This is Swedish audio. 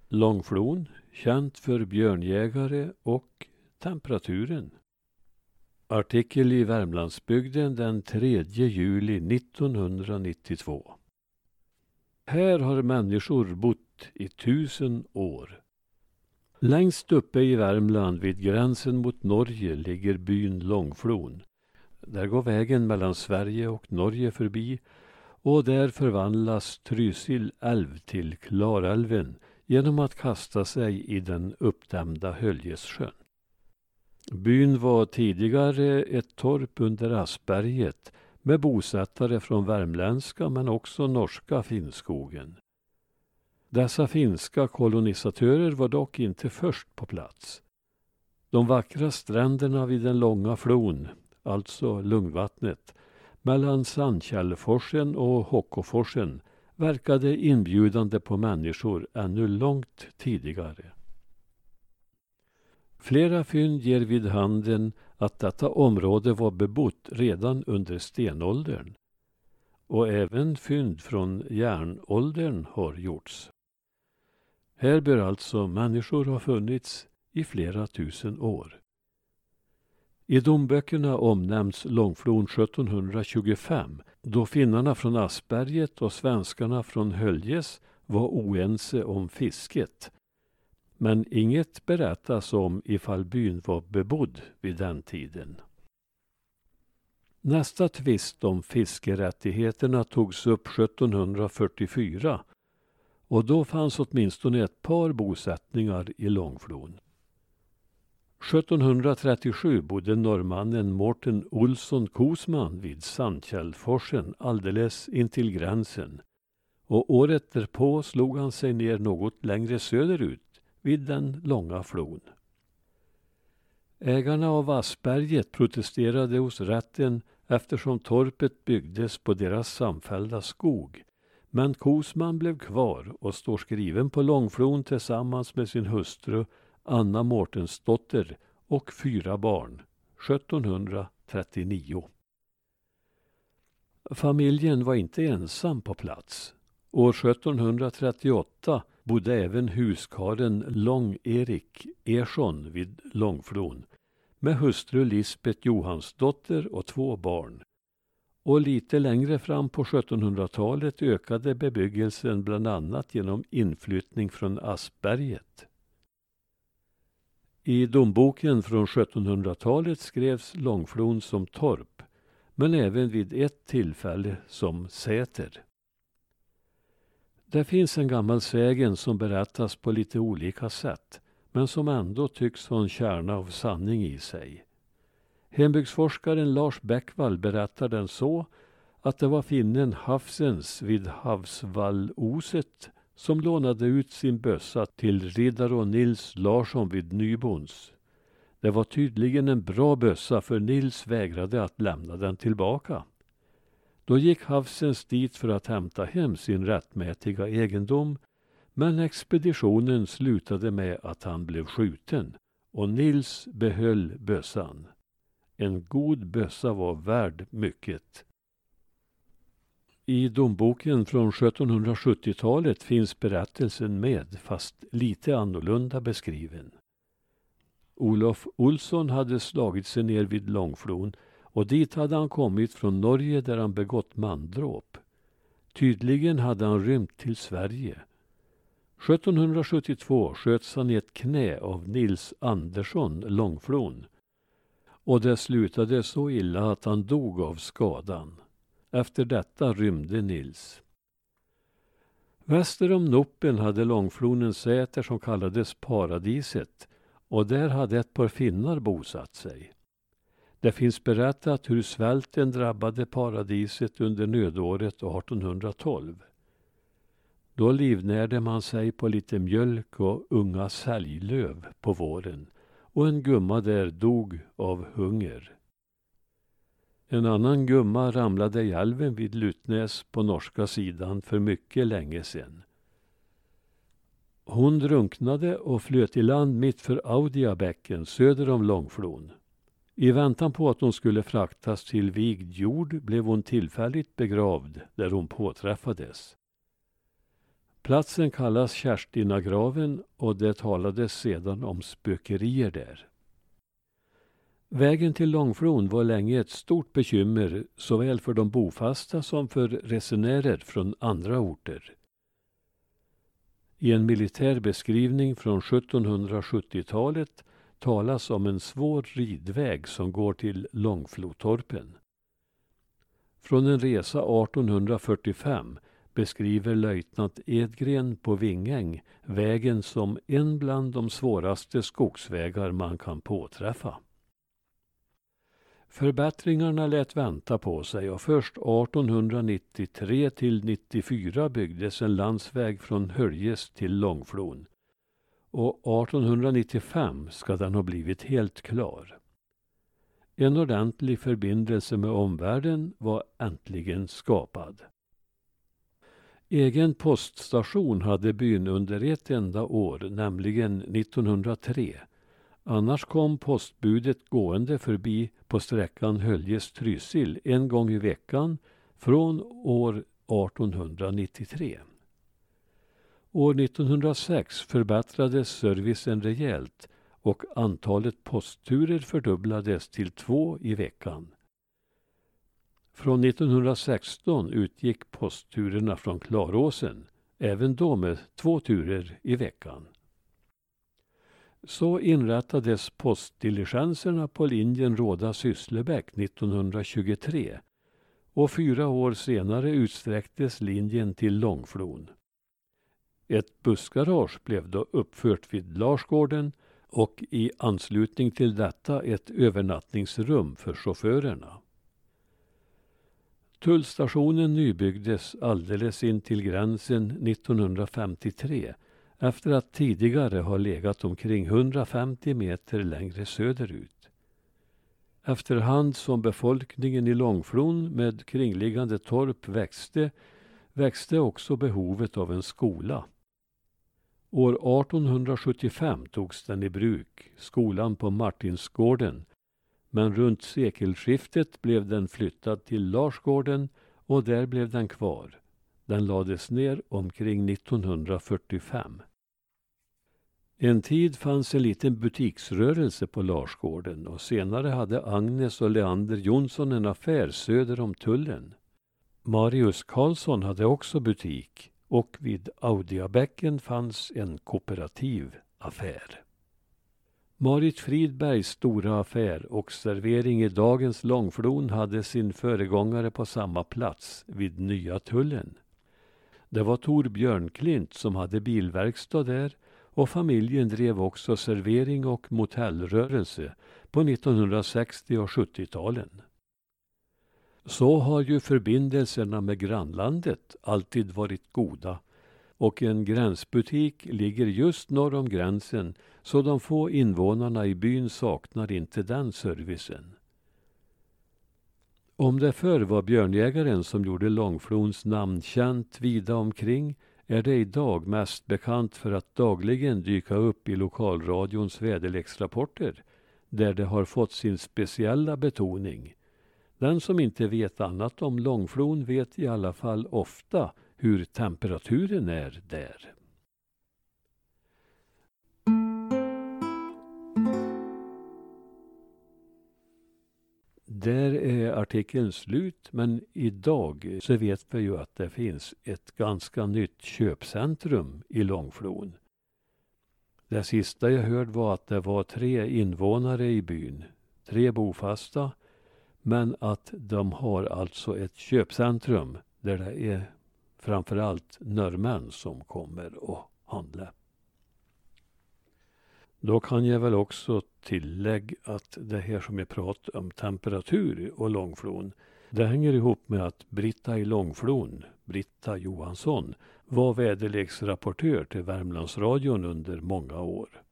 Långflon, känt för björnjägare och temperaturen. Artikel i Värmlandsbygden den 3 juli 1992. Här har människor bott i 1000 år. Längst uppe i Värmland vid gränsen mot Norge ligger byn Långflon. Där går vägen mellan Sverige och Norge förbi och där förvandlas Trysil älv till Klarälven genom att kasta sig i den uppdämda Höljesjön. Byn var tidigare ett torp under Asperget med bosättare från värmländska men också norska Finnskogen. Dessa finska kolonisatörer var dock inte först på plats. De vackra stränderna vid den långa flon, alltså Lungvattnet, mellan Sandkällforsen och Hockoforsen verkade inbjudande på människor ännu långt tidigare. Flera fynd ger vid handen att detta område var bebott redan under stenåldern. Och även fynd från järnåldern har gjorts. Här bör alltså människor ha funnits i flera tusen år. I domböckerna omnämns Långflon 1725, då finnarna från Asperget och svenskarna från Höljes var oense om fisket. Men inget berättas om ifall byn var bebodd vid den tiden. Nästa tvist om fiskerättigheterna togs upp 1744 och då fanns åtminstone ett par bosättningar i Långflon. 1737 bodde norrmannen Mårten Olsson Kosman vid Sandkällforsen alldeles intill gränsen och året därpå slog han sig ner något längre söderut vid den långa flon. Ägarna av Asperget protesterade hos rätten eftersom torpet byggdes på deras samfällda skog. Men Kosman blev kvar och står skriven på Långflon tillsammans med sin hustru Anna Mårtensdotter och 4 barn, 1739. Familjen var inte ensam på plats. År 1738 bodde även huskaren Lång-Erik Ersson vid Långflon med hustru Lisbeth Johansdotter och 2 barn. Och lite längre fram på 1700-talet ökade bebyggelsen bland annat genom inflyttning från Asperget. I domboken från 1700-talet skrevs Långflon som torp, men även vid ett tillfälle som säter. Det finns en gammal sägen som berättas på lite olika sätt, men som ändå tycks ha en kärna av sanning i sig. Hembygdsforskaren Lars Bäckvall berättar den så att det var finnen Hafsens vid Havsvalloset som lånade ut sin bössa till riddare Nils Larsson vid Nybons. Det var tydligen en bra bössa för Nils vägrade att lämna den tillbaka. Då gick Hafsens dit för att hämta hem sin rättmätiga egendom, men expeditionen slutade med att han blev skjuten och Nils behöll bössan. En god bössa var värd mycket. I domboken från 1770-talet finns berättelsen med, fast lite annorlunda beskriven. Olof Olsson hade slagit sig ner vid Långflon och dit hade han kommit från Norge där han begått mandråp. Tydligen hade han rymt till Sverige. 1772 sköts han i ett knä av Nils Andersson Långflon. Och det slutade så illa att han dog av skadan. Efter detta rymde Nils. Väster om Noppen hade Långflon en säter som kallades Paradiset och där hade ett par finnar bosatt sig. Det finns berättat hur svälten drabbade Paradiset under nödåret 1812. Då livnärde man sig på lite mjölk och unga säljlöv på våren och en gumma där dog av hunger. En annan gumma ramlade i älven vid Lutnäs på norska sidan för mycket länge sedan. Hon drunknade och flöt i land mitt för Audiabäcken söder om Långflon. I väntan på att hon skulle fraktas till vigd jord blev hon tillfälligt begravd där hon påträffades. Platsen kallas Kerstinagraven och det talades sedan om spökerier där. Vägen till Långflon var länge ett stort bekymmer såväl för de bofasta som för resenärer från andra orter. I en militär beskrivning från 1770-talet talas om en svår ridväg som går till Långflotorpen. Från en resa 1845 beskriver löjtnant Edgren på Vingäng vägen som en bland de svåraste skogsvägar man kan påträffa. Förbättringarna lät vänta på sig och först 1893 till 94 byggdes en landsväg från Höljes till Långflon. Och 1895 ska den ha blivit helt klar. En ordentlig förbindelse med omvärlden var äntligen skapad. Egen poststation hade byn under ett enda år, nämligen 1903. Annars kom postbudet gående förbi på sträckan Höljes-Trysil en gång i veckan från år 1893. År 1906 förbättrades servicen rejält och antalet postturer fördubblades till 2 i veckan. Från 1916 utgick postturerna från Klaråsen, även då med 2 turer i veckan. Så inrättades postdiligenserna på linjen Råda-Sysslebäck 1923 och 4 år senare utsträcktes linjen till Långflon. Ett bussgarage blev då uppfört vid Larsgården och i anslutning till detta ett övernattningsrum för chaufförerna. Tullstationen nybyggdes alldeles in till gränsen 1953 efter att tidigare ha legat omkring 150 meter längre söderut. Efterhand som befolkningen i Långflon med kringliggande torp växte också behovet av en skola. År 1875 togs den i bruk, skolan på Martinsgården, men runt sekelskiftet blev den flyttad till Larsgården och där blev den kvar. Den lades ner omkring 1945. En tid fanns en liten butiksrörelse på Larsgården och senare hade Agnes och Leander Jonsson en affär söder om tullen. Marius Karlsson hade också butik och vid Audiabäcken fanns en kooperativ affär. Marit Fridbergs stora affär och servering i dagens Långflon hade sin föregångare på samma plats vid Nya tullen. Det var Tor Björnklint som hade bilverkstad där och familjen drev också servering och motellrörelse på 1960- och 70-talen. Så har ju förbindelserna med grannlandet alltid varit goda och en gränsbutik ligger just norr om gränsen så de få invånarna i byn saknar inte den servicen. Om det förr var björnjägaren som gjorde Långflons namn känt vida omkring är det idag mest bekant för att dagligen dyka upp i lokalradions väderleksrapporter där det har fått sin speciella betoning. Den som inte vet annat om Långflon vet i alla fall ofta hur temperaturen är där. Där är artikeln slut, men idag så vet vi ju att det finns ett ganska nytt köpcentrum i Långflon. Det sista jag hörde var att det var 3 invånare i byn, 3 bofasta, men att de har alltså ett köpcentrum där det är framförallt norrmän som kommer och handla. Då kan jag väl också tillägga att det här som jag pratar om temperatur och Långflon, det hänger ihop med att Britta i Långflon, Britta Johansson, var väderleksrapportör till Värmlandsradion under många år.